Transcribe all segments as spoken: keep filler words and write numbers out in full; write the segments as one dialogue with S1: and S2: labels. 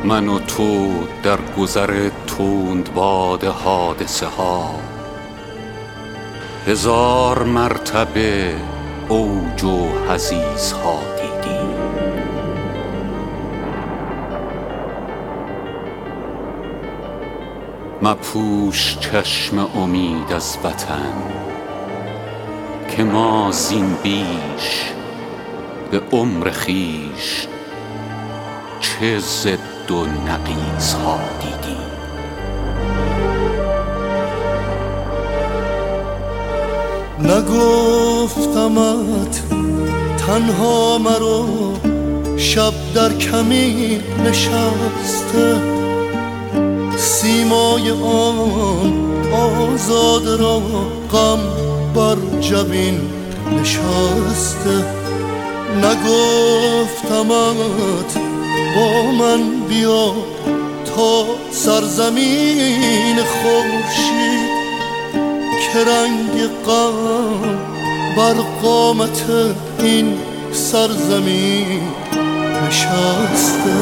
S1: من و تو در گذر تندباد حادثه ها هزار مرتبه اوج و حضیض ها دیدیم. مپوش چشم امید از وطن که ما زین بیش به عمر خویش چه ضد و نقیض ها دیدیم.
S2: نگفتمت تنها مرا شب در کمی نشسته، سیمای آن آزاد را غم بر جبین نشسته. نگفتمت با من بیا تا سرزمین خورشید که رنگ غم بر قامت این سرزمین نشسته.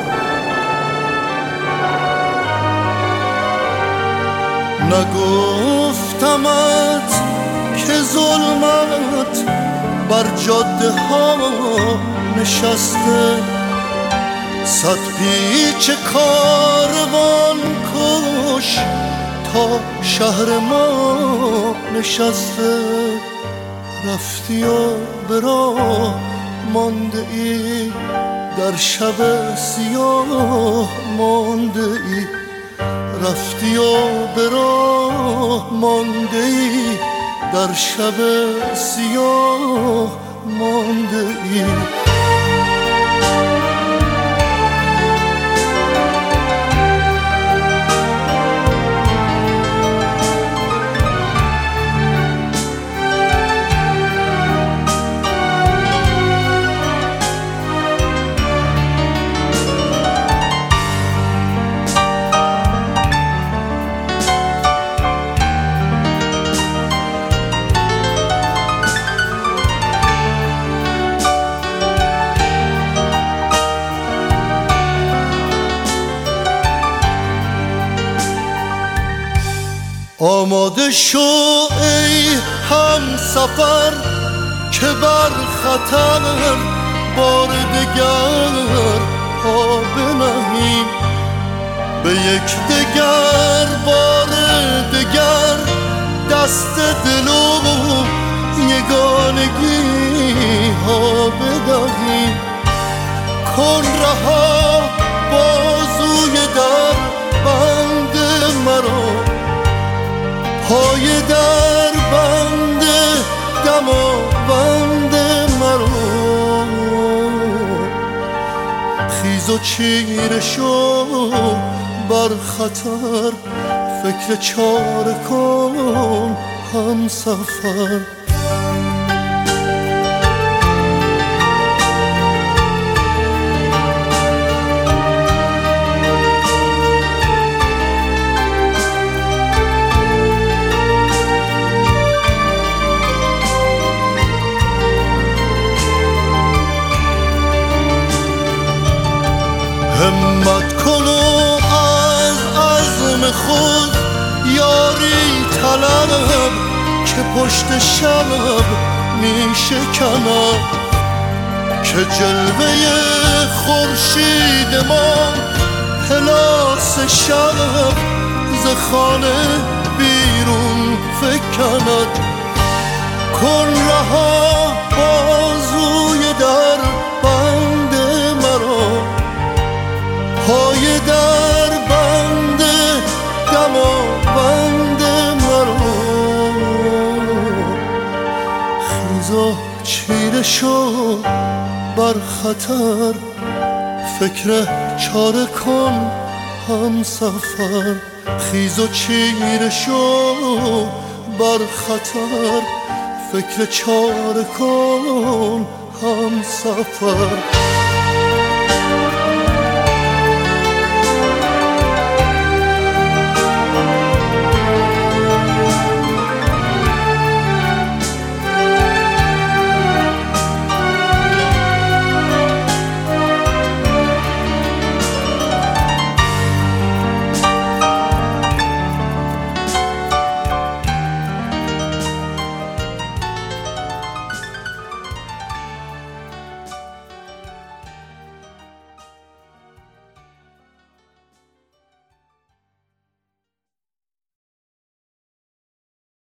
S2: نگفتمت که ظلمت بر جاده ها نشسته، صد پیچ کاروان کش تا شهر ما نشسته. رفتی و به راه مانده ای در شب سیاه مانده ای، رفتی و به راه مانده ای در شب سیاه مانده ای. آماده شو ای هم سفر که بر خطر بار دگر پا بنهیم، به یک دگر بار دگر دست دل و یگانگی ها بدهیم. کن رها بازوی در بند مرا، پای در بند دماوند مرا. خیز و چیره شو بر خطر، فکر چاره کن هم سفر. همت کن و از عزم خود یاری طلب که پشت شب می شکنم، که جلوه خورشید ما پلاس شب ز خانه بیرون فکند. کن رها بازوی در بند مرا، پای در بند دماوند مرا. خیز و چیره شو بر خطر، فکر چاره کن هم سفر. خیز و چیره شو بر خطر، فکر چاره کن هم سفر.